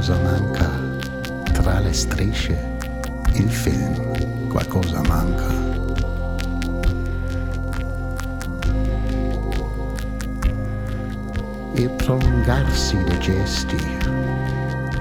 qualcosa manca. Tra le strisce, il film, qualcosa manca. Il prolungarsi dei gesti,